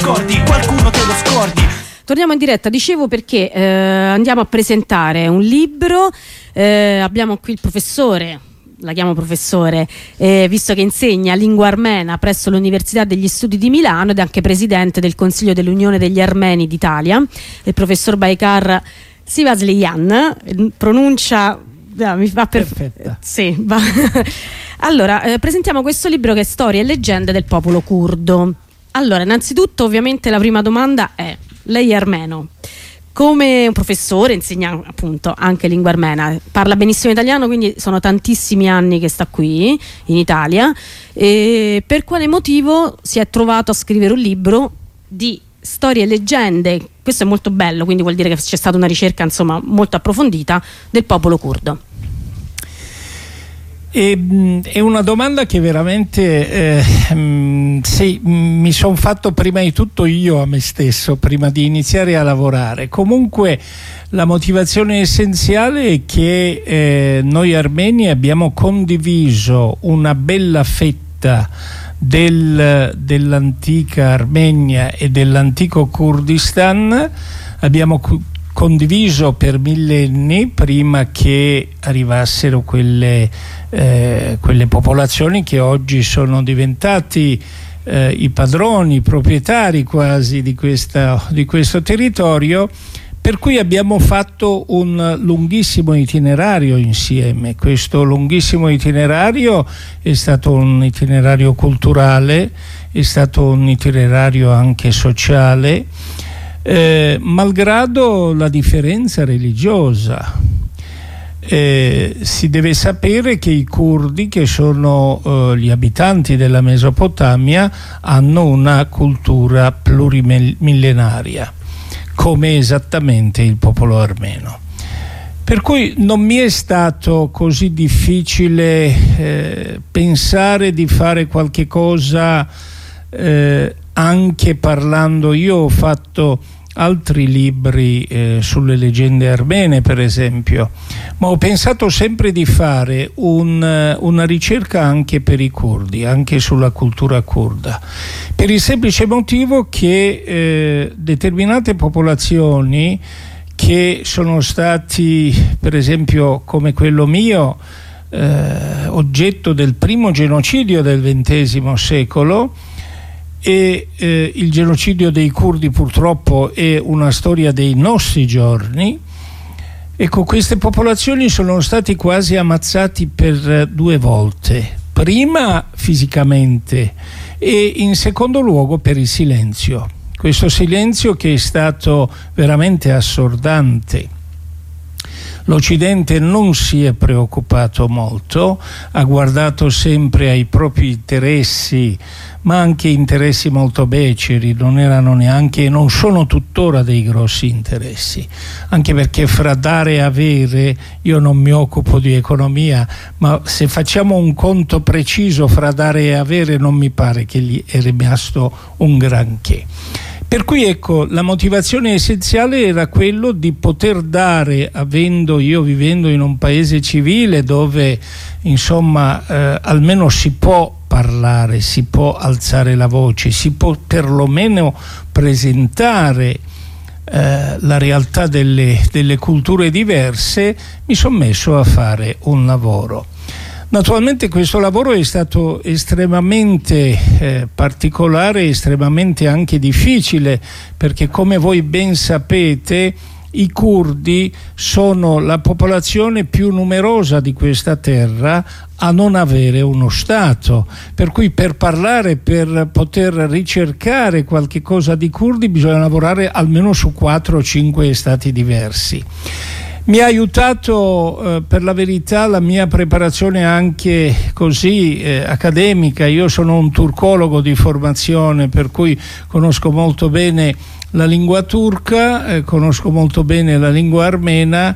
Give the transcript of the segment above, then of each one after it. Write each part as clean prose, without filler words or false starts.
scordi, qualcuno te lo scordi. Torniamo in diretta, dicevo, perché andiamo a presentare un libro. Abbiamo qui il professore, la chiamo professore, visto che insegna lingua armena presso l'Università degli Studi di Milano ed è anche presidente del Consiglio dell'Unione degli Armeni d'Italia, il professor Baykar Sivasliyan. Pronuncia mi fa perfetta. Sì, va. Allora, presentiamo questo libro che è Storie e leggende del popolo curdo. Allora, innanzitutto, ovviamente la prima domanda è: lei è armeno, come un professore insegna appunto anche lingua armena, parla benissimo italiano, quindi sono tantissimi anni che sta qui in Italia, e per quale motivo si è trovato a scrivere un libro di storie e leggende? Questo è molto bello, quindi vuol dire che c'è stata una ricerca, insomma, molto approfondita del popolo curdo. È una domanda che veramente sì, mi sono fatto prima di tutto io a me stesso, prima di iniziare a lavorare. Comunque la motivazione essenziale è che noi armeni abbiamo condiviso una bella fetta dell'antica Armenia e dell'antico Kurdistan. Abbiamo condiviso per millenni, prima che arrivassero quelle popolazioni che oggi sono diventati i padroni, i proprietari quasi di questo territorio, per cui abbiamo fatto un lunghissimo itinerario insieme. Questo lunghissimo itinerario è stato un itinerario culturale, è stato un itinerario anche sociale, malgrado la differenza religiosa. Si deve sapere che i curdi, che sono gli abitanti della Mesopotamia, hanno una cultura plurimillenaria, come esattamente il popolo armeno. Per cui non mi è stato così difficile pensare di fare qualche cosa, anche parlando. Io ho fatto altri libri sulle leggende armene, per esempio, ma ho pensato sempre di fare una ricerca anche per i curdi, anche sulla cultura curda, per il semplice motivo che determinate popolazioni che sono stati, per esempio come quello mio, oggetto del primo genocidio del XX secolo, e il genocidio dei curdi purtroppo è una storia dei nostri giorni. Ecco, queste popolazioni sono stati quasi ammazzati per 2 volte, prima fisicamente e in secondo luogo per il silenzio, questo silenzio che è stato veramente assordante. L'Occidente non si è preoccupato molto, ha guardato sempre ai propri interessi, ma anche interessi molto beceri, non erano neanche, non sono tuttora dei grossi interessi, anche perché fra dare e avere, io non mi occupo di economia, ma se facciamo un conto preciso fra dare e avere non mi pare che gli è rimasto un granché. Per cui ecco, la motivazione essenziale era quello di poter dare, vivendo in un paese civile dove insomma almeno si può parlare, si può alzare la voce, si può perlomeno presentare la realtà delle culture diverse, mi sono messo a fare un lavoro. Naturalmente questo lavoro è stato estremamente particolare, estremamente anche difficile, perché come voi ben sapete i curdi sono la popolazione più numerosa di questa terra a non avere uno Stato, per cui per parlare, per poter ricercare qualche cosa di curdi bisogna lavorare almeno su 4 o 5 stati diversi. Mi ha aiutato per la verità la mia preparazione anche così accademica. Io sono un turcologo di formazione, per cui conosco molto bene la lingua turca, conosco molto bene la lingua armena,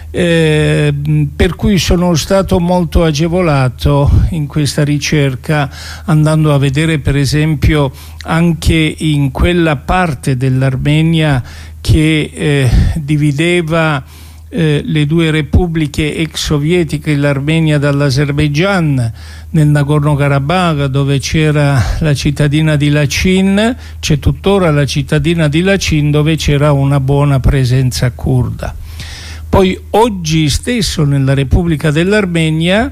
per cui sono stato molto agevolato in questa ricerca, andando a vedere per esempio anche in quella parte dell'Armenia che divideva le due repubbliche ex sovietiche, l'Armenia dall'Azerbaigian, nel Nagorno-Karabakh, dove c'era la cittadina di Lachin, c'è tuttora la cittadina di Lachin, dove c'era una buona presenza curda. Poi oggi stesso nella Repubblica dell'Armenia,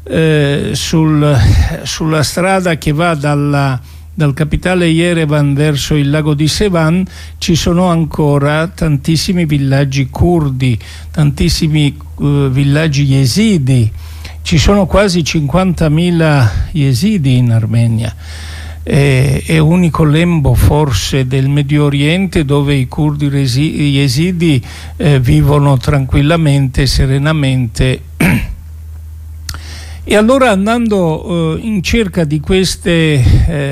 sulla strada che va dal capitale Yerevan verso il lago di Sevan, ci sono ancora tantissimi villaggi curdi, tantissimi villaggi yezidi. Ci sono quasi 50.000 yezidi in Armenia. È unico lembo forse del Medio Oriente dove i curdi yezidi vivono tranquillamente, serenamente. E allora, andando in cerca di queste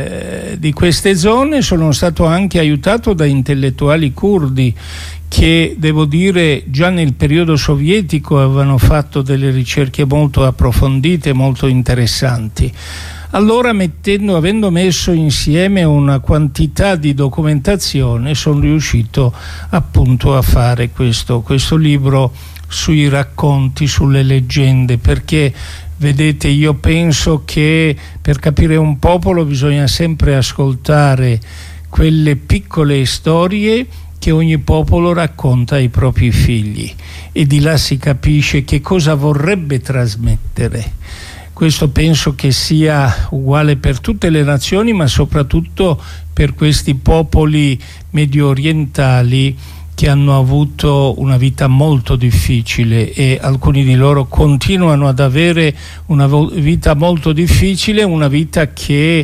zone, sono stato anche aiutato da intellettuali curdi che, devo dire, già nel periodo sovietico avevano fatto delle ricerche molto approfondite, molto interessanti. Allora, avendo messo insieme una quantità di documentazione, sono riuscito appunto a fare questo libro sui racconti, sulle leggende, perché vedete, io penso che per capire un popolo bisogna sempre ascoltare quelle piccole storie che ogni popolo racconta ai propri figli, e di là si capisce che cosa vorrebbe trasmettere. Questo penso che sia uguale per tutte le nazioni, ma soprattutto per questi popoli medio orientali che hanno avuto una vita molto difficile, e alcuni di loro continuano ad avere una vita molto difficile, una vita che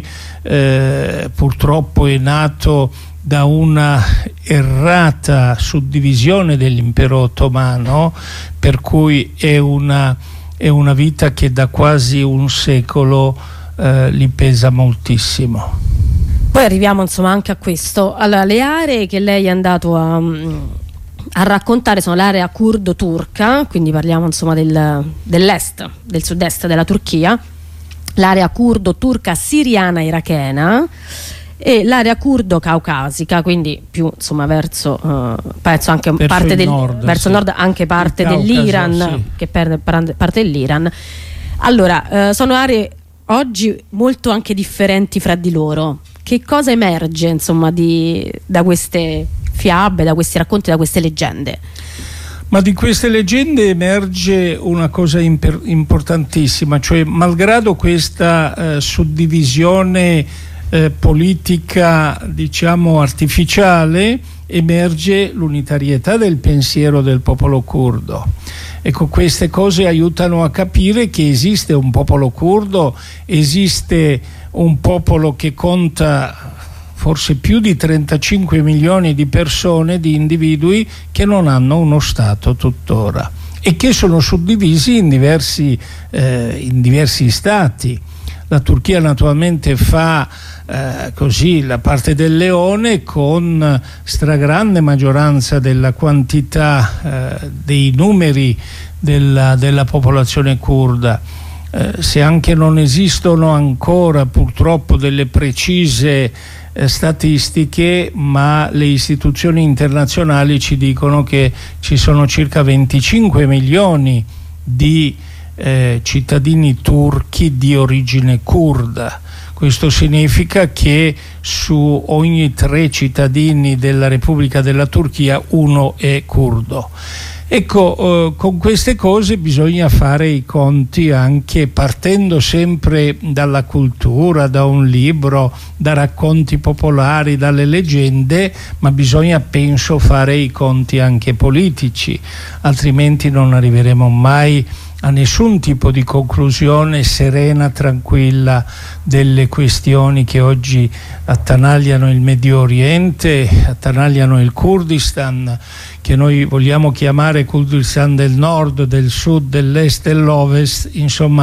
purtroppo è nato da una errata suddivisione dell'impero ottomano, per cui è una vita che da quasi un secolo li pesa moltissimo. Poi arriviamo insomma anche a questo. Allora, le aree che lei è andato a raccontare sono l'area curdo-turca, quindi parliamo insomma dell'est, del sud-est della Turchia, l'area curdo-turca siriana irachena e l'area curdo-caucasica, quindi più insomma verso penso anche parte del nord, verso nord, anche parte dell'Iran, sì, che perde parte dell'Iran. Allora, sono aree oggi molto anche differenti fra di loro. Che cosa emerge insomma da queste fiabe, da questi racconti, da queste leggende? Ma di queste leggende emerge una cosa importantissima, cioè malgrado questa suddivisione politica, diciamo, artificiale, emerge l'unitarietà del pensiero del popolo curdo. Ecco, queste cose aiutano a capire che esiste un popolo curdo, esiste un popolo che conta forse più di 35 milioni di persone, di individui che non hanno uno Stato tuttora e che sono suddivisi in diversi stati. La Turchia naturalmente fa così la parte del leone, con stragrande maggioranza della quantità dei numeri della popolazione curda. Se anche non esistono ancora purtroppo delle precise statistiche, ma le istituzioni internazionali ci dicono che ci sono circa 25 milioni di cittadini turchi di origine curda. Questo significa che su ogni 3 cittadini della Repubblica della Turchia uno è curdo. Ecco, con queste cose bisogna fare i conti, anche partendo sempre dalla cultura, da un libro, da racconti popolari, dalle leggende, ma bisogna, penso, fare i conti anche politici, altrimenti non arriveremo mai a nessun tipo di conclusione serena, tranquilla delle questioni che oggi attanagliano il Medio Oriente, attanagliano il Kurdistan, che noi vogliamo chiamare Kurdistan del nord, del sud, dell'est e dell'ovest. Insomma,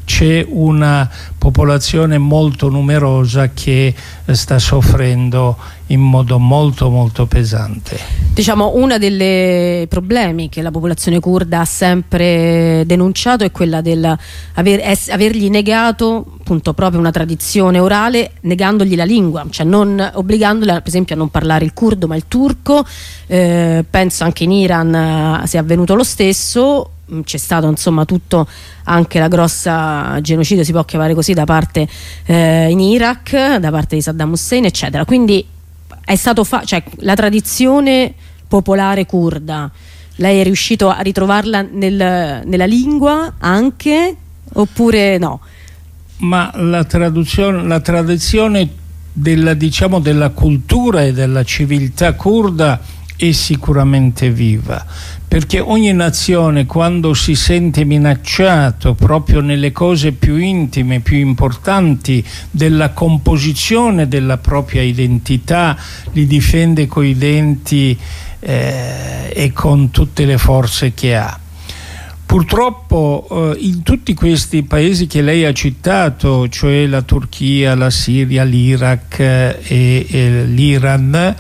c'è una popolazione molto numerosa che sta soffrendo in modo molto molto pesante. Diciamo, uno dei problemi che la popolazione curda ha sempre denunciato è quella del avergli negato appunto proprio una tradizione orale, negandogli la lingua, cioè non obbligandola per esempio a non parlare il curdo ma il turco. Penso anche in Iran sia avvenuto lo stesso. C'è stato insomma tutto, anche la grossa genocidio, si può chiamare così, da parte in Iraq, da parte di Saddam Hussein, eccetera. Quindi è stato cioè, la tradizione popolare curda, lei è riuscito a ritrovarla nella lingua anche, oppure no? Ma la tradizione della cultura e della civiltà curda è sicuramente viva, perché ogni nazione, quando si sente minacciato proprio nelle cose più intime, più importanti della composizione della propria identità, li difende coi denti e con tutte le forze che ha. Purtroppo in tutti questi paesi che lei ha citato, cioè la Turchia, la Siria, l'Iraq e l'Iran,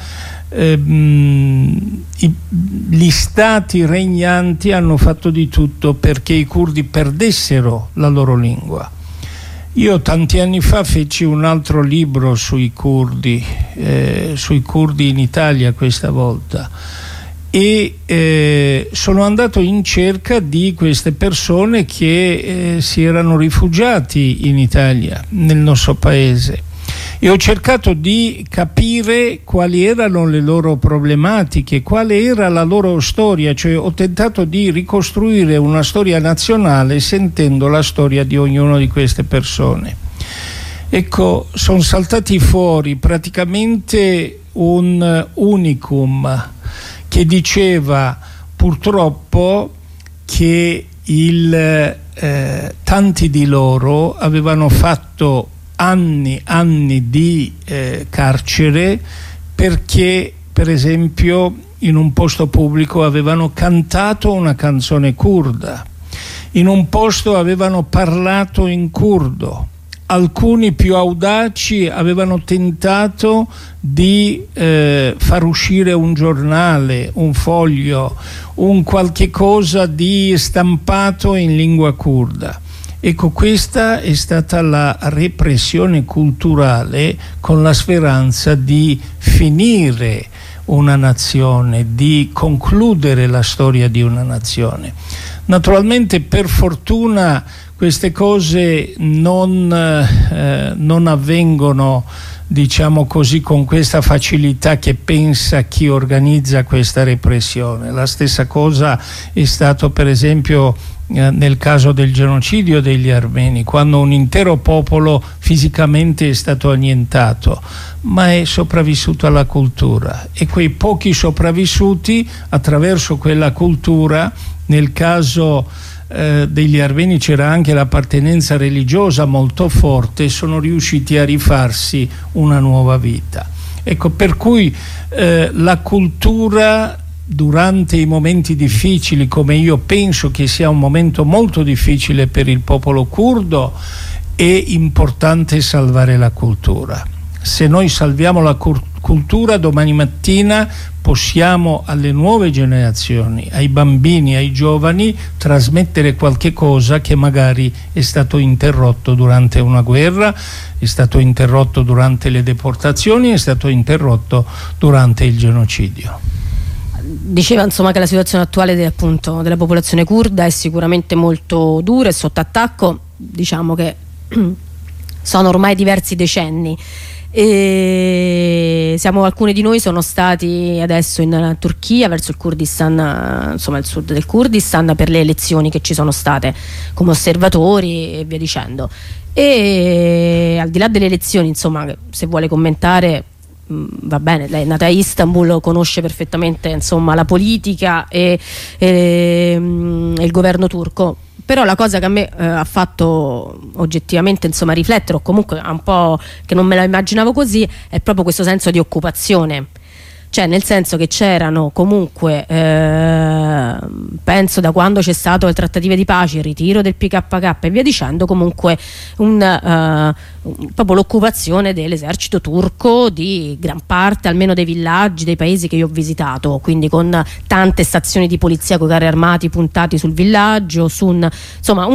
gli stati regnanti hanno fatto di tutto perché i curdi perdessero la loro lingua. Io tanti anni fa feci un altro libro sui curdi in Italia questa volta, e sono andato in cerca di queste persone che si erano rifugiati in Italia, nel nostro paese, e ho cercato di capire quali erano le loro problematiche, quale era la loro storia, cioè ho tentato di ricostruire una storia nazionale sentendo la storia di ognuna di queste persone. Ecco, sono saltati fuori praticamente un unicum che diceva purtroppo che tanti di loro avevano fatto anni di carcere perché, per esempio, in un posto pubblico avevano cantato una canzone curda, in un posto avevano parlato in curdo. Alcuni più audaci avevano tentato di far uscire un giornale, un foglio, un qualche cosa di stampato in lingua curda. Ecco, questa è stata la repressione culturale con la speranza di finire una nazione, di concludere la storia di una nazione. Naturalmente, per fortuna, queste cose non avvengono, diciamo così, con questa facilità che pensa chi organizza questa repressione. La stessa cosa è stato, per esempio, nel caso del genocidio degli armeni, quando un intero popolo fisicamente è stato annientato, ma è sopravvissuto alla cultura, e quei pochi sopravvissuti, attraverso quella cultura, nel caso degli armeni c'era anche l'appartenenza religiosa molto forte, sono riusciti a rifarsi una nuova vita. Ecco, per cui la cultura durante i momenti difficili, come io penso che sia un momento molto difficile per il popolo curdo, è importante salvare la cultura. Se noi salviamo la cultura, domani mattina possiamo alle nuove generazioni, ai bambini, ai giovani, trasmettere qualche cosa che magari è stato interrotto durante una guerra, è stato interrotto durante le deportazioni, è stato interrotto durante il genocidio. Diceva insomma che la situazione attuale appunto della popolazione curda è sicuramente molto dura e sotto attacco, diciamo che sono ormai diversi decenni, e alcuni di noi sono stati adesso in Turchia, verso il Kurdistan, insomma il sud del Kurdistan, per le elezioni che ci sono state come osservatori e via dicendo. E al di là delle elezioni, insomma, se vuole commentare va bene, lei è nata a Istanbul, conosce perfettamente insomma la politica e il governo turco, però la cosa che a me ha fatto oggettivamente insomma riflettere, o comunque un po' che non me la immaginavo così, è proprio questo senso di occupazione, cioè nel senso che c'erano comunque penso da quando c'è stato le trattative di pace, il ritiro del PKK e via dicendo, comunque proprio l'occupazione dell'esercito turco di gran parte almeno dei villaggi, dei paesi che io ho visitato, quindi con tante stazioni di polizia con carri armati puntati sul villaggio, insomma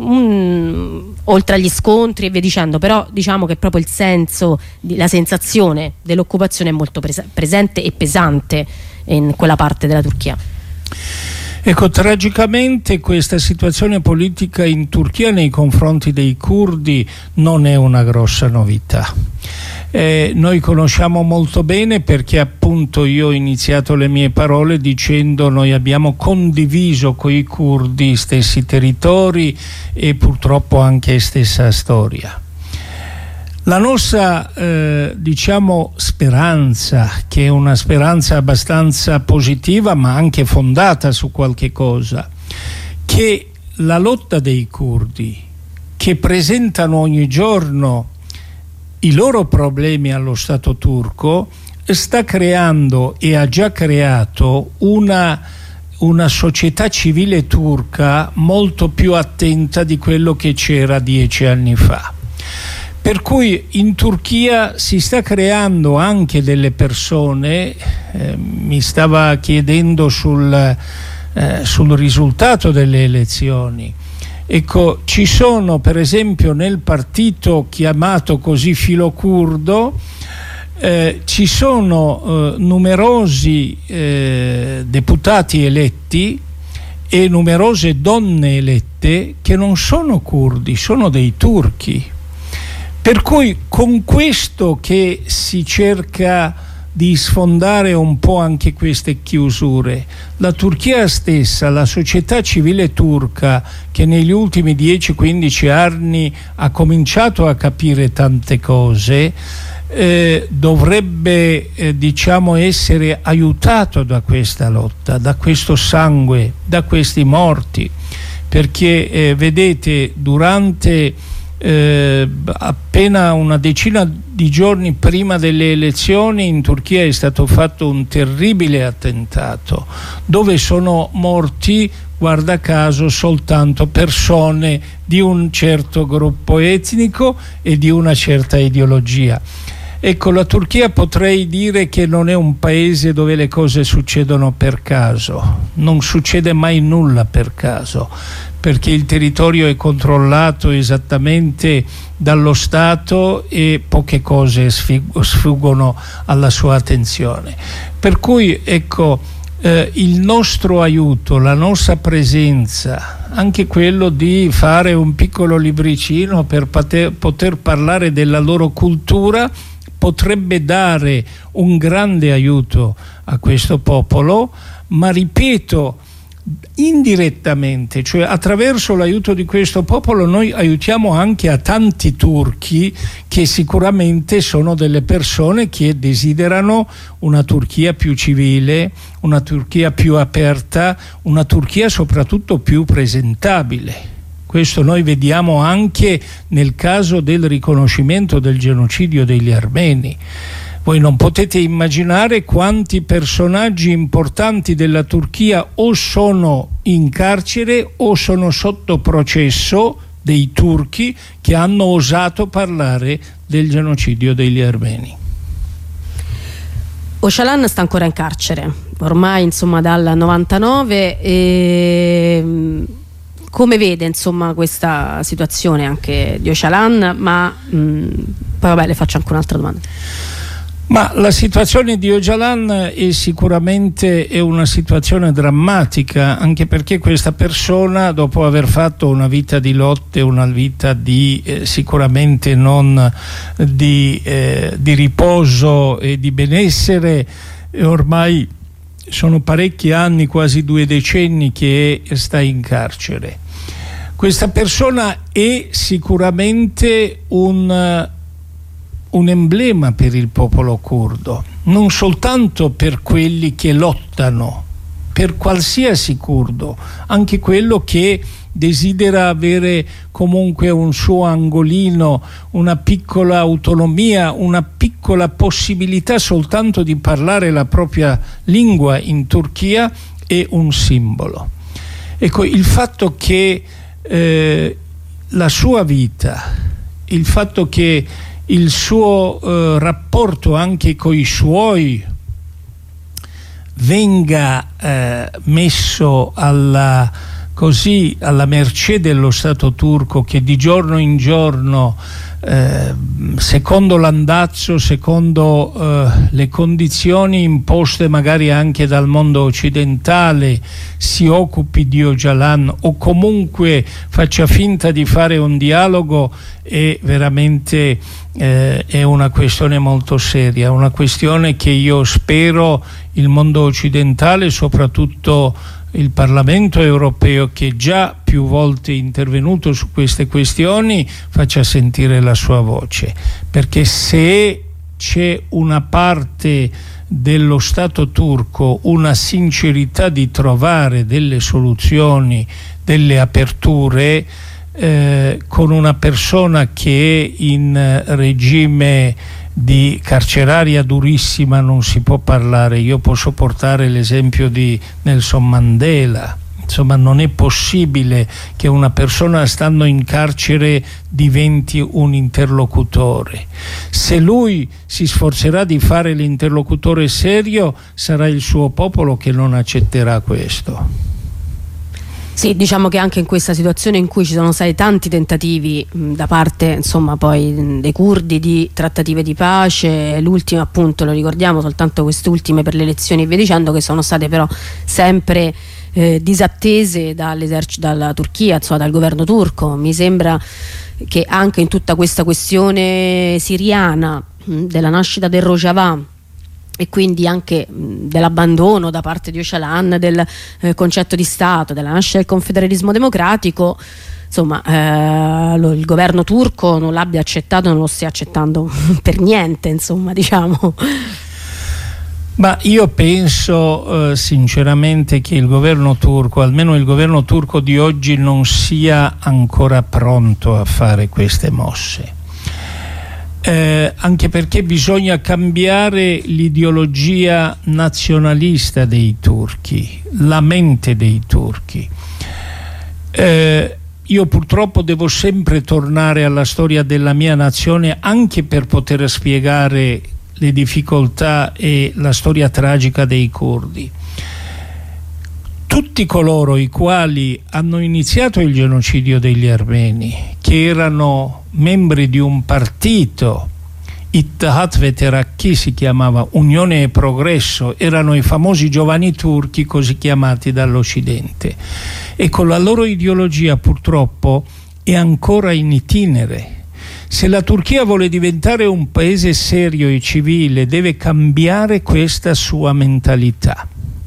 oltre agli scontri e via dicendo. Però diciamo che proprio il senso, la sensazione dell'occupazione è molto presente e pesante in quella parte della Turchia. Ecco, tragicamente questa situazione politica in Turchia nei confronti dei curdi non è una grossa novità. Noi conosciamo molto bene, perché appunto io ho iniziato le mie parole dicendo noi abbiamo condiviso con i curdi stessi territori e purtroppo anche stessa storia. La nostra diciamo speranza, che è una speranza abbastanza positiva ma anche fondata su qualche cosa, che la lotta dei curdi, che presentano ogni giorno i loro problemi allo Stato turco, sta creando e ha già creato una società civile turca molto più attenta di quello che c'era 10 anni fa. Per cui in Turchia si sta creando anche delle persone, mi stava chiedendo sul risultato delle elezioni. Ecco, ci sono per esempio nel partito chiamato così filocurdo, ci sono numerosi deputati eletti e numerose donne elette che non sono curdi, sono dei turchi. Per cui con questo che si cerca di sfondare un po' anche queste chiusure, la Turchia stessa, la società civile turca, che negli ultimi 10-15 anni ha cominciato a capire tante cose, dovrebbe diciamo essere aiutato da questa lotta, da questo sangue, da questi morti, perché vedete, durante appena una decina di giorni prima delle elezioni in Turchia è stato fatto un terribile attentato dove sono morti, guarda caso, soltanto persone di un certo gruppo etnico e di una certa ideologia. Ecco, la Turchia potrei dire che non è un paese dove le cose succedono per caso, non succede mai nulla per caso, perché il territorio è controllato esattamente dallo Stato e poche cose sfuggono alla sua attenzione. Per cui ecco, il nostro aiuto, la nostra presenza, anche quello di fare un piccolo libricino per poter parlare della loro cultura, potrebbe dare un grande aiuto a questo popolo, ma ripeto, indirettamente, cioè attraverso l'aiuto di questo popolo noi aiutiamo anche a tanti turchi che sicuramente sono delle persone che desiderano una Turchia più civile, una Turchia più aperta, una Turchia soprattutto più presentabile. Questo noi vediamo anche nel caso del riconoscimento del genocidio degli armeni. Voi non potete immaginare quanti personaggi importanti della Turchia o sono in carcere o sono sotto processo, dei turchi che hanno osato parlare del genocidio degli armeni. Öcalan sta ancora in carcere, ormai insomma dal 99, e come vede insomma questa situazione anche di Öcalan? Ma poi vabbè, le faccio anche un'altra domanda. Ma la situazione di Öcalan è sicuramente una situazione drammatica, anche perché questa persona, dopo aver fatto una vita di lotte, una vita di sicuramente non di riposo e di benessere, ormai sono parecchi anni, quasi 2 decenni che sta in carcere. Questa persona è sicuramente un emblema per il popolo curdo, non soltanto per quelli che lottano per qualsiasi curdo, anche quello che desidera avere comunque un suo angolino, una piccola autonomia, una piccola possibilità soltanto di parlare la propria lingua in Turchia, è un simbolo. Ecco, il fatto che la sua vita, il fatto che il suo rapporto anche con i suoi venga messo alla mercé dello Stato turco, che di giorno in giorno, secondo l'andazzo, secondo le condizioni imposte magari anche dal mondo occidentale, si occupi di Öcalan o comunque faccia finta di fare un dialogo, è veramente è una questione molto seria, una questione che io spero il mondo occidentale, soprattutto il Parlamento europeo, che già più volte è intervenuto su queste questioni, faccia sentire la sua voce, perché se c'è una parte dello Stato turco, una sincerità di trovare delle soluzioni, delle aperture, con una persona che è in regime di carceraria durissima non si può parlare. Io posso portare l'esempio di Nelson Mandela. Insomma, non è possibile che una persona stando in carcere diventi un interlocutore. Se lui si sforzerà di fare l'interlocutore serio, sarà il suo popolo che non accetterà questo. Sì, diciamo che anche in questa situazione in cui ci sono stati tanti tentativi da parte, insomma, poi dei curdi di trattative di pace, l'ultima appunto, lo ricordiamo, soltanto queste ultime per le elezioni e via dicendo, che sono state però sempre disattese dalla Turchia, insomma, dal governo turco. Mi sembra che anche in tutta questa questione siriana, della nascita del Rojava e quindi anche dell'abbandono da parte di Öcalan del concetto di Stato, della nascita del confederalismo democratico, insomma, il governo turco non l'abbia accettato, non lo stia accettando per niente, insomma, diciamo. Ma io penso sinceramente che il governo turco, almeno il governo turco di oggi, non sia ancora pronto a fare queste mosse. Anche perché bisogna cambiare l'ideologia nazionalista dei turchi, la mente dei turchi. Io purtroppo devo sempre tornare alla storia della mia nazione, anche per poter spiegare le difficoltà e la storia tragica dei curdi. Tutti coloro i quali hanno iniziato il genocidio degli armeni, che erano membri di un partito, Ittihad ve Terakki si chiamava, Unione e Progresso, erano i famosi giovani turchi così chiamati dall'Occidente, e con la loro ideologia purtroppo è ancora in itinere. Se la Turchia vuole diventare un paese serio e civile, deve cambiare questa sua mentalità.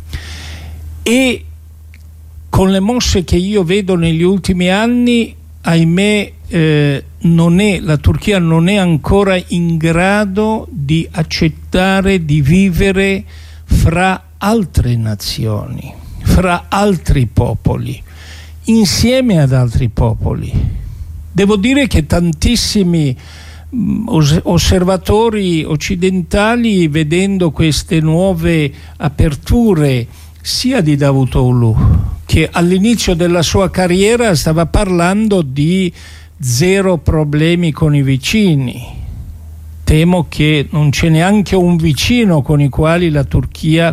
E con le mosse che io vedo negli ultimi anni, ahimè, la Turchia non è ancora in grado di accettare di vivere fra altre nazioni, fra altri popoli, insieme ad altri popoli. Devo dire che tantissimi osservatori occidentali, vedendo queste nuove aperture sia di Davutoglu, che all'inizio della sua carriera stava parlando di zero problemi con i vicini, temo che non c'è neanche un vicino con il quale la Turchia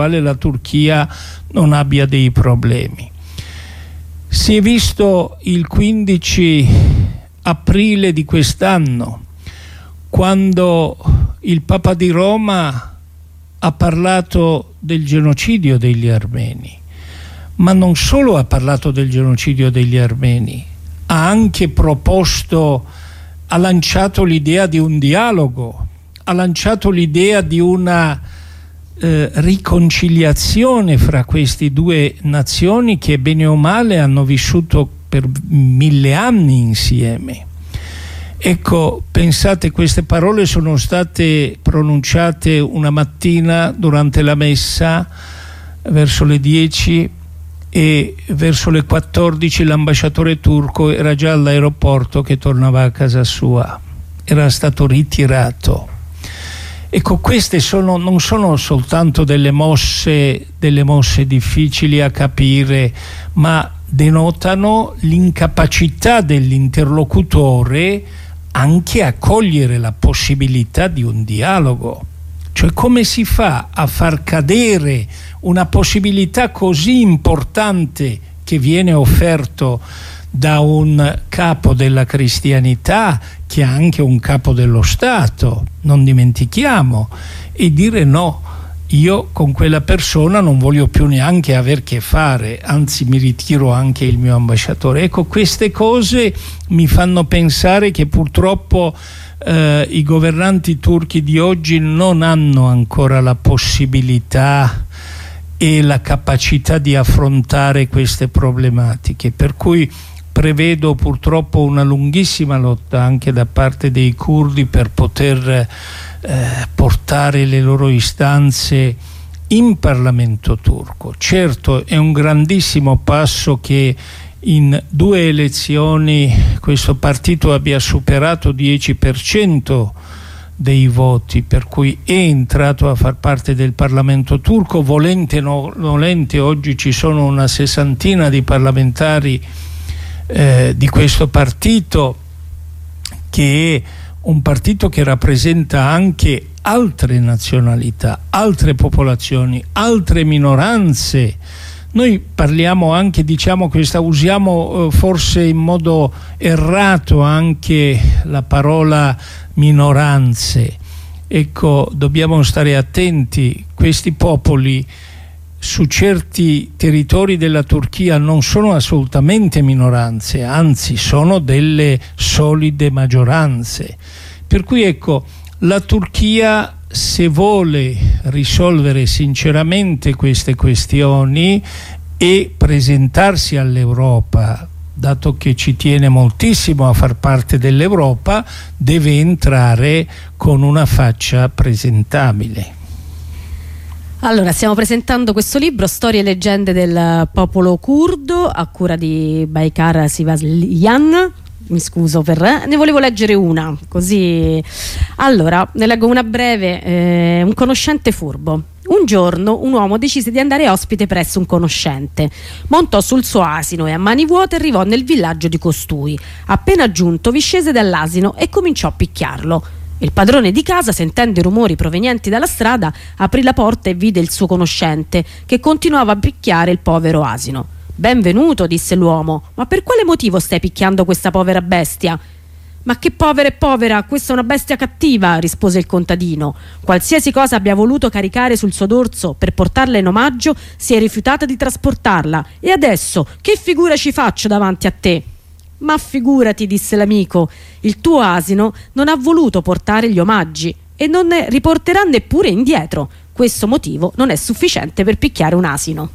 non abbia dei problemi. Si è visto il 15 aprile di quest'anno, quando il Papa di Roma ha parlato del genocidio degli armeni, ma non solo ha parlato del genocidio degli armeni, ha anche ha lanciato l'idea di un dialogo, ha lanciato l'idea di una riconciliazione fra queste due nazioni che bene o male hanno vissuto per 1000 anni insieme. Ecco, pensate, queste parole sono state pronunciate una mattina durante la messa verso le 10, e verso le 14 l'ambasciatore turco era già all'aeroporto che tornava a casa sua, era stato ritirato. Ecco, queste non sono soltanto delle mosse difficili a capire, ma denotano l'incapacità dell'interlocutore anche a cogliere la possibilità di un dialogo. Cioè, come si fa a far cadere una possibilità così importante che viene offerto da un capo della cristianità, che è anche un capo dello Stato, non dimentichiamo, e dire no, io con quella persona non voglio più neanche aver che fare, anzi mi ritiro anche il mio ambasciatore. Ecco, queste cose mi fanno pensare che purtroppo i governanti turchi di oggi non hanno ancora la possibilità e la capacità di affrontare queste problematiche, per cui prevedo purtroppo una lunghissima lotta anche da parte dei curdi per poter portare le loro istanze in Parlamento turco. Certo, è un grandissimo passo che in 2 elezioni questo partito abbia superato 10% dei voti, per cui è entrato a far parte del Parlamento turco, volente o nolente. Oggi ci sono una 60ina di parlamentari di questo partito, che è un partito che rappresenta anche altre nazionalità, altre popolazioni, altre minoranze. Noi parliamo anche, diciamo, usiamo forse in modo errato anche la parola minoranze. Ecco, dobbiamo stare attenti. Questi popoli su certi territori della Turchia non sono assolutamente minoranze, anzi sono delle solide maggioranze. Per cui ecco, la Turchia, se vuole risolvere sinceramente queste questioni e presentarsi all'Europa, dato che ci tiene moltissimo a far parte dell'Europa, deve entrare con una faccia presentabile. Allora, stiamo presentando questo libro, Storie e leggende del popolo curdo, a cura di Baykar Sivaslian. Mi scuso ne volevo leggere una, così. Allora, ne leggo una breve. Un conoscente furbo. Un giorno un uomo decise di andare ospite presso un conoscente. Montò sul suo asino e a mani vuote arrivò nel villaggio di costui. Appena giunto vi scese dall'asino e cominciò a picchiarlo. Il padrone di casa, sentendo i rumori provenienti dalla strada, aprì la porta e vide il suo conoscente che continuava a picchiare il povero asino. «Benvenuto», disse l'uomo, «ma per quale motivo stai picchiando questa povera bestia?» «Ma che povera e povera, questa è una bestia cattiva», rispose il contadino. «Qualsiasi cosa abbia voluto caricare sul suo dorso per portarla in omaggio, si è rifiutata di trasportarla. E adesso che figura ci faccio davanti a te?» «Ma figurati», disse l'amico, «il tuo asino non ha voluto portare gli omaggi e non ne riporterà neppure indietro. Questo motivo non è sufficiente per picchiare un asino».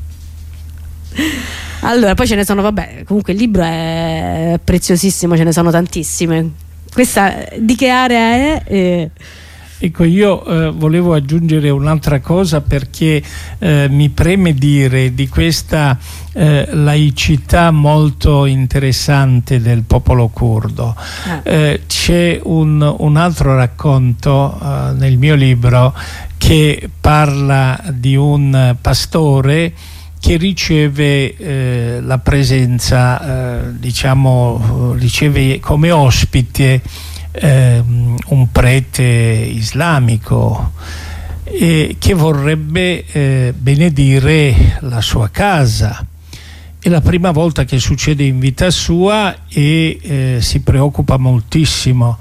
Allora, poi ce ne sono, vabbè, comunque il libro è preziosissimo, ce ne sono tantissime. Questa di che area è? Ecco, io volevo aggiungere un'altra cosa, perché mi preme dire di questa laicità molto interessante del popolo curdo. C'è un altro racconto nel mio libro che parla di un pastore che riceve la presenza, riceve come ospite un prete islamico che vorrebbe benedire la sua casa. È la prima volta che succede in vita sua e si preoccupa moltissimo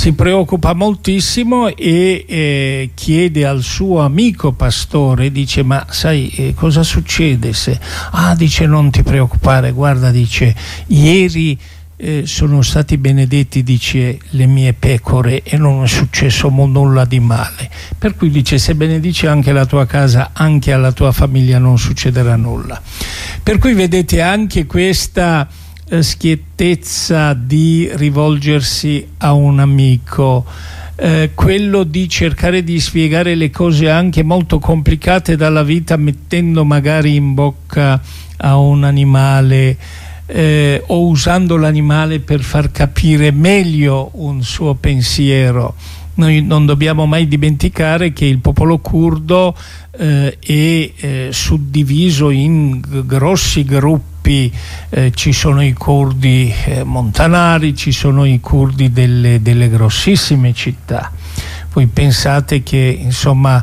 e chiede al suo amico pastore, dice: ma sai cosa succede se... dice, non ti preoccupare, guarda, dice, ieri sono stati benedetti, dice, le mie pecore e non è successo nulla di male. Per cui dice, se benedici anche la tua casa, anche alla tua famiglia non succederà nulla. Per cui vedete anche questa schiettezza di rivolgersi a un amico, quello di cercare di spiegare le cose anche molto complicate dalla vita, mettendo magari in bocca a un animale o usando l'animale per far capire meglio un suo pensiero. Noi non dobbiamo mai dimenticare che il popolo curdo è suddiviso in grossi gruppi, ci sono i curdi montanari, ci sono i curdi delle grossissime città. Voi pensate che insomma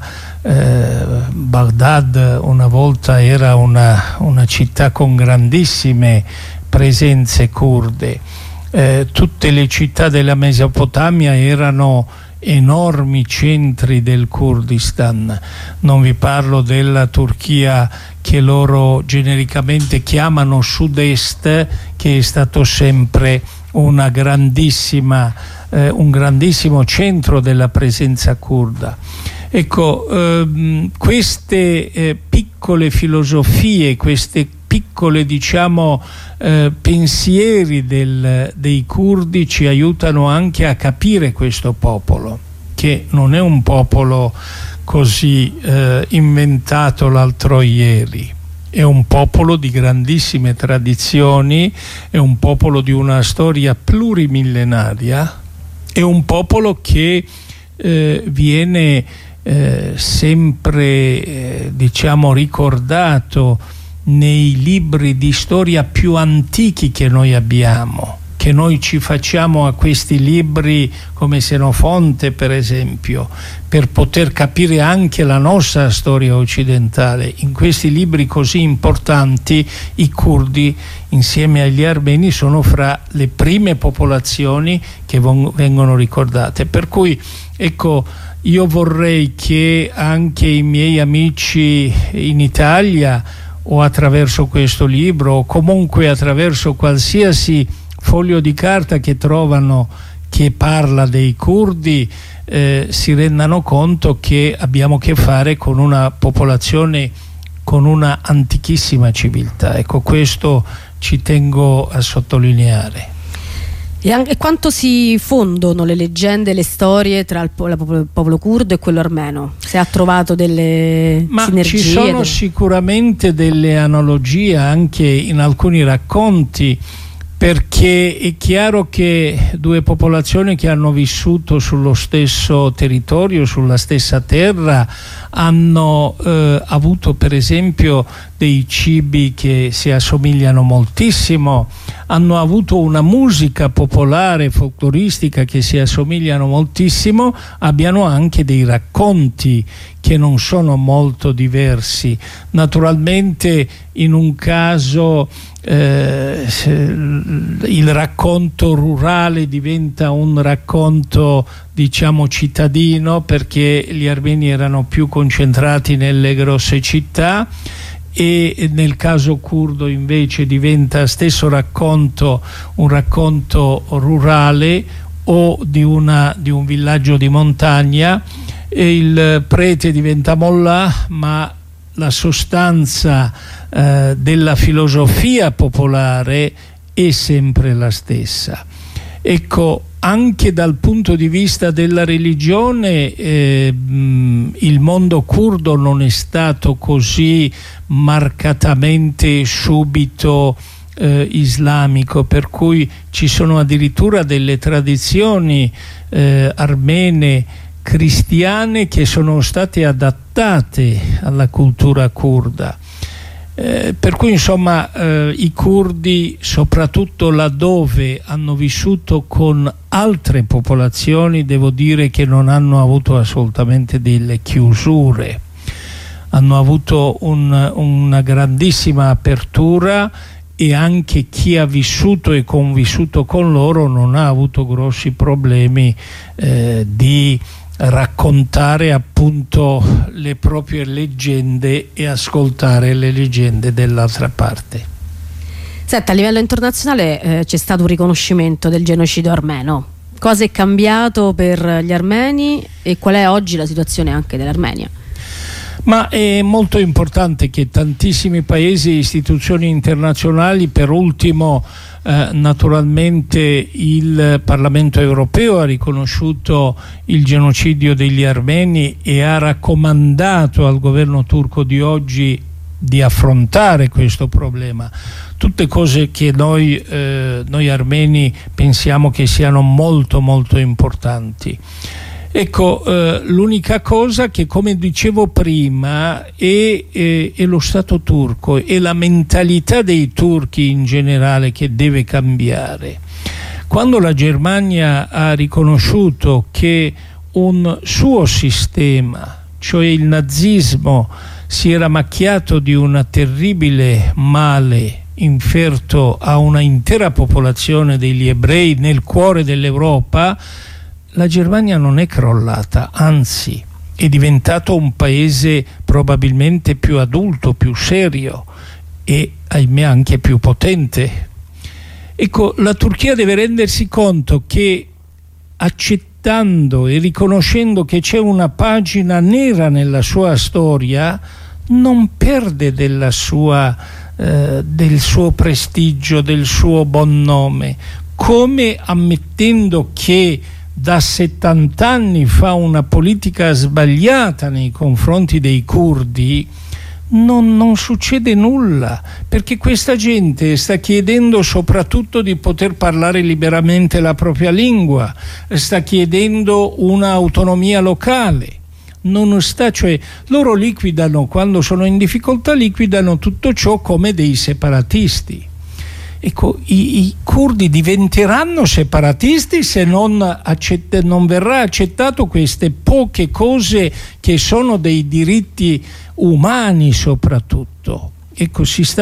Baghdad una volta era una città con grandissime presenze kurde, tutte le città della Mesopotamia erano enormi centri del Kurdistan. Non vi parlo della Turchia, che loro genericamente chiamano sud-est, che è stato sempre un grandissimo centro della presenza kurda. Ecco, queste piccole filosofie, queste piccole, diciamo, pensieri dei curdi ci aiutano anche a capire questo popolo, che non è un popolo così inventato l'altro ieri. È un popolo di grandissime tradizioni, è un popolo di una storia plurimillenaria, è un popolo che viene sempre diciamo ricordato nei libri di storia più antichi che noi abbiamo, che noi ci facciamo a questi libri come Senofonte, per esempio, per poter capire anche la nostra storia occidentale. In questi libri così importanti i curdi, insieme agli armeni, sono fra le prime popolazioni che vengono ricordate. Per cui, ecco, io vorrei che anche i miei amici in Italia, o attraverso questo libro, o comunque attraverso qualsiasi foglio di carta che trovano che parla dei curdi, si rendano conto che abbiamo a che fare con una popolazione con una antichissima civiltà. Ecco, questo ci tengo a sottolineare. E quanto si fondono le leggende e le storie tra il popolo curdo e quello armeno? Se ha trovato delle sinergie? Ci sono sicuramente delle analogie anche in alcuni racconti, perché è chiaro che due popolazioni che hanno vissuto sullo stesso territorio, sulla stessa terra, hanno avuto per esempio dei cibi che si assomigliano moltissimo, hanno avuto una musica popolare, folcloristica che si assomigliano moltissimo, abbiano anche dei racconti che non sono molto diversi. Naturalmente in un caso il racconto rurale diventa un racconto, diciamo, cittadino, perché gli armeni erano più concentrati nelle grosse città, e nel caso curdo invece diventa stesso racconto un racconto rurale o di un villaggio di montagna, e il prete diventa mollah, ma la sostanza della filosofia popolare è sempre la stessa. Ecco, anche dal punto di vista della religione il mondo curdo non è stato così marcatamente subito islamico, per cui ci sono addirittura delle tradizioni armene cristiane che sono state adattate alla cultura curda. Per cui insomma i curdi, soprattutto laddove hanno vissuto con altre popolazioni, devo dire che non hanno avuto assolutamente delle chiusure, hanno avuto una grandissima apertura, e anche chi ha vissuto e convissuto con loro non ha avuto grossi problemi di raccontare appunto le proprie leggende e ascoltare le leggende dell'altra parte. Senta, a livello internazionale c'è stato un riconoscimento del genocidio armeno. Cosa è cambiato per gli armeni e qual è oggi la situazione anche dell'Armenia? Ma è molto importante che tantissimi paesi e istituzioni internazionali, per ultimo naturalmente il Parlamento europeo ha riconosciuto il genocidio degli armeni e ha raccomandato al governo turco di oggi di affrontare questo problema. Tutte cose che noi armeni pensiamo che siano molto molto importanti. Ecco, l'unica cosa che, come dicevo prima, è lo Stato turco e la mentalità dei turchi in generale che deve cambiare. Quando la Germania ha riconosciuto che un suo sistema, cioè il nazismo, si era macchiato di un terribile male inferto a una intera popolazione degli ebrei nel cuore dell'Europa, la Germania non è crollata, anzi è diventato un paese probabilmente più adulto, più serio e ahimè anche più potente. Ecco, la Turchia deve rendersi conto che, accettando e riconoscendo che c'è una pagina nera nella sua storia, non perde del suo prestigio, del suo buon nome, come ammettendo che da 70 anni fa una politica sbagliata nei confronti dei curdi, non succede nulla, perché questa gente sta chiedendo soprattutto di poter parlare liberamente la propria lingua, sta chiedendo un'autonomia locale. Cioè, loro liquidano, quando sono in difficoltà, liquidano tutto ciò come dei separatisti. Ecco, i curdi diventeranno separatisti se non verrà accettato queste poche cose che sono dei diritti umani soprattutto. Ecco, si sta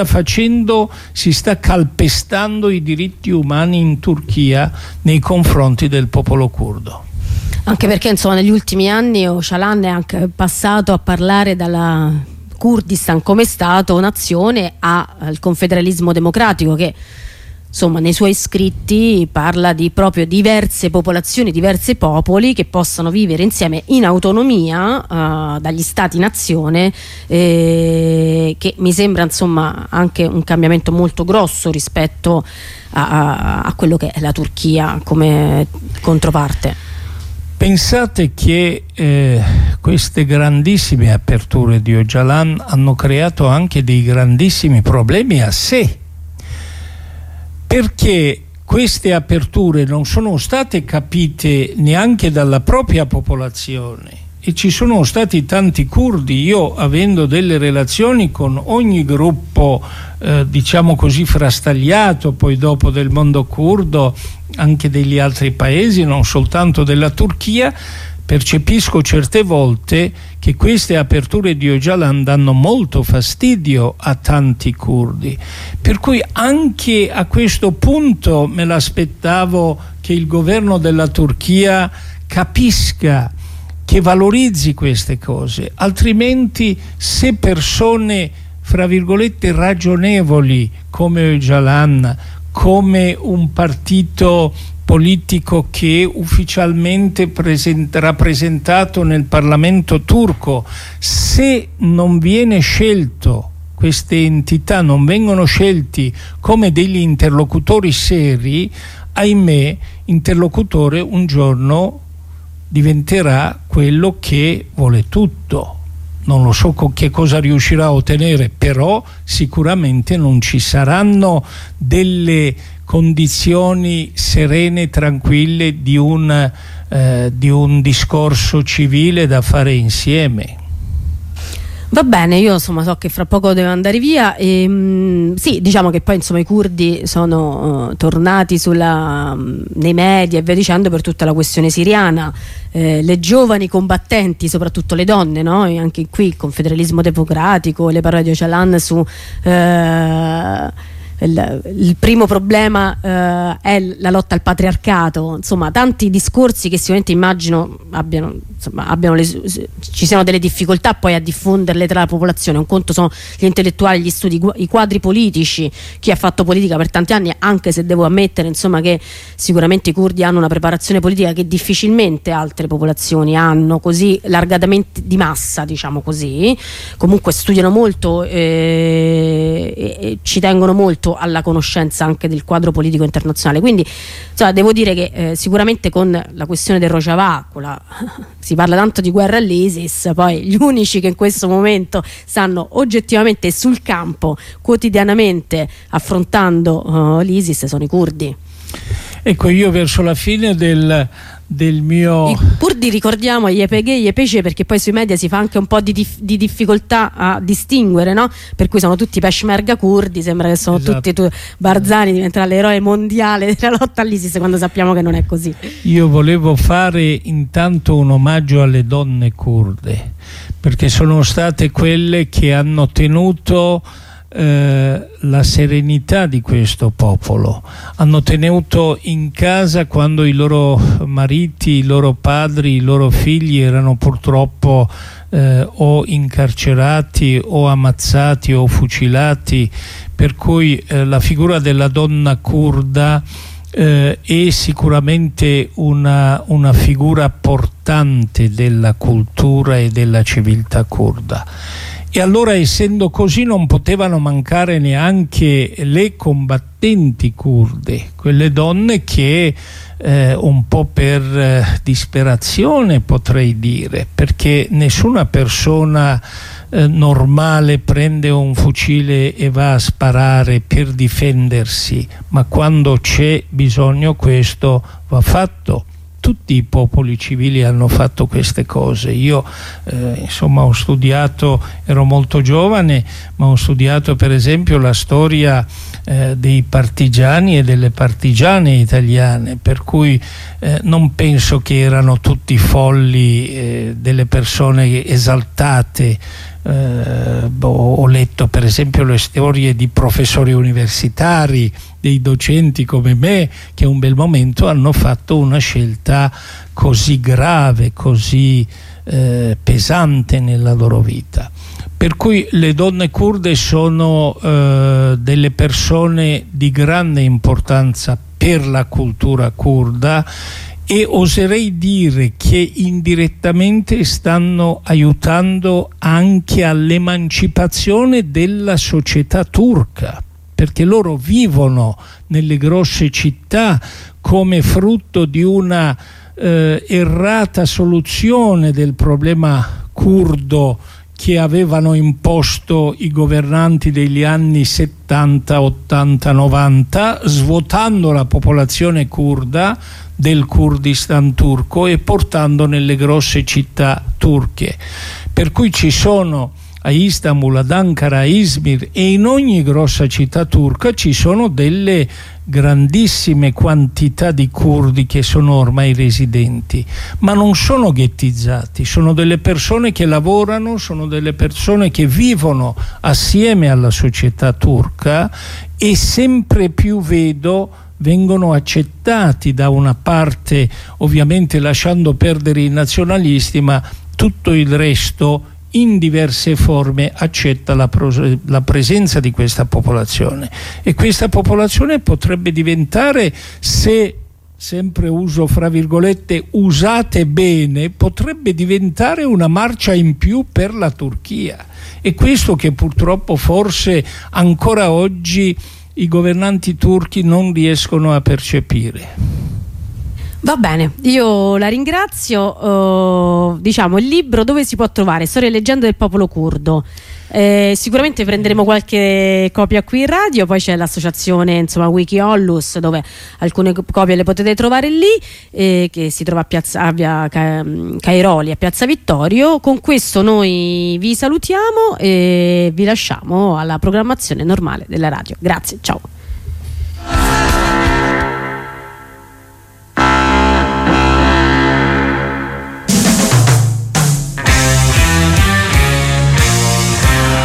calpestando i diritti umani in Turchia nei confronti del popolo curdo. Anche perché insomma negli ultimi anni Öcalan è anche passato a parlare dalla Kurdistan come Stato nazione al confederalismo democratico, che insomma nei suoi scritti parla di proprio diverse popolazioni, diversi popoli che possano vivere insieme in autonomia dagli stati nazione, che mi sembra insomma anche un cambiamento molto grosso rispetto a quello che è la Turchia come controparte. Pensate che queste grandissime aperture di Öcalan hanno creato anche dei grandissimi problemi a sé, perché queste aperture non sono state capite neanche dalla propria popolazione e ci sono stati tanti curdi. Io, avendo delle relazioni con ogni gruppo diciamo così frastagliato poi dopo del mondo curdo, anche degli altri paesi, non soltanto della Turchia, percepisco certe volte che queste aperture di Öcalan danno molto fastidio a tanti curdi, per cui anche a questo punto me l'aspettavo che il governo della Turchia capisca, che valorizzi queste cose. Altrimenti, se persone fra virgolette ragionevoli come Öcalan, come un partito politico che ufficialmente rappresentato nel Parlamento turco, se non viene scelto, queste entità non vengono scelti come degli interlocutori seri, ahimè, interlocutore un giorno diventerà quello che vuole tutto. Non lo so che cosa riuscirà a ottenere, però sicuramente non ci saranno delle condizioni serene, tranquille di un discorso civile da fare insieme. Va bene, io insomma so che fra poco devo andare via e sì, diciamo che poi insomma i curdi sono tornati nei media e via dicendo per tutta la questione siriana, le giovani combattenti, soprattutto le donne, no? E anche qui il confederalismo democratico, le parole di Öcalan su il primo problema è la lotta al patriarcato, insomma tanti discorsi che sicuramente immagino abbiano insomma, ci siano delle difficoltà poi a diffonderle tra la popolazione. Un conto sono gli intellettuali, gli studi, i quadri politici, chi ha fatto politica per tanti anni, anche se devo ammettere insomma che sicuramente i curdi hanno una preparazione politica che difficilmente altre popolazioni hanno così largamente di massa, diciamo così. Comunque studiano molto e ci tengono molto alla conoscenza anche del quadro politico internazionale, quindi insomma, devo dire che sicuramente con la questione del Rojava si parla tanto di guerra all'ISIS, poi gli unici che in questo momento stanno oggettivamente sul campo quotidianamente affrontando l'ISIS sono i curdi. Ecco, io verso la fine del mio... I curdi, ricordiamo, gli YPG, gli YPG, perché poi sui media si fa anche un po' di difficoltà a distinguere, no? Per cui sono tutti peshmerga curdi, sembra che sono tutti Barzani diventerà l'eroe mondiale della lotta all'ISIS, quando sappiamo che non è così. Io volevo fare intanto un omaggio alle donne kurde, perché sono state quelle che hanno tenuto la serenità di questo popolo, hanno tenuto in casa quando i loro mariti, i loro padri, i loro figli erano purtroppo o incarcerati o ammazzati o fucilati, per cui la figura della donna curda è sicuramente una figura portante della cultura e della civiltà curda. E allora, essendo così, non potevano mancare neanche le combattenti kurde, quelle donne che un po' per disperazione, potrei dire, perché nessuna persona normale prende un fucile e va a sparare per difendersi, ma quando c'è bisogno questo va fatto. Tutti i popoli civili hanno fatto queste cose. Io insomma ho studiato, ero molto giovane, ma ho studiato per esempio la storia dei partigiani e delle partigiane italiane, per cui non penso che erano tutti folli, delle persone esaltate. Ho letto per esempio le storie di professori universitari, dei docenti come me, che a un bel momento hanno fatto una scelta così grave, così pesante nella loro vita. Per cui le donne kurde sono delle persone di grande importanza per la cultura kurda, e oserei dire che indirettamente stanno aiutando anche all'emancipazione della società turca, perché loro vivono nelle grosse città come frutto di una errata soluzione del problema curdo che avevano imposto i governanti degli anni 70, 80, 90, svuotando la popolazione curda del Kurdistan turco e portando nelle grosse città turche. Per cui ci sono a Istanbul, ad Ankara, a Izmir e in ogni grossa città turca ci sono delle grandissime quantità di curdi che sono ormai residenti, ma non sono ghettizzati, sono delle persone che lavorano, sono delle persone che vivono assieme alla società turca, e sempre più vengono accettati da una parte, ovviamente lasciando perdere i nazionalisti, ma tutto il resto in diverse forme accetta la presenza di questa popolazione, e questa popolazione potrebbe diventare, se sempre uso fra virgolette usate bene, potrebbe diventare una marcia in più per la Turchia, e questo che purtroppo forse ancora oggi i governanti turchi non riescono a percepire. Va bene, io la ringrazio. Diciamo, il libro dove si può trovare? Storia e leggende del popolo curdo. Sicuramente prenderemo qualche copia qui in radio, poi c'è l'associazione Wiki-Ollus, dove alcune copie le potete trovare lì, che si trova a via Cairoli, a Piazza Vittorio. Con questo noi vi salutiamo e vi lasciamo alla programmazione normale della radio. Grazie, ciao.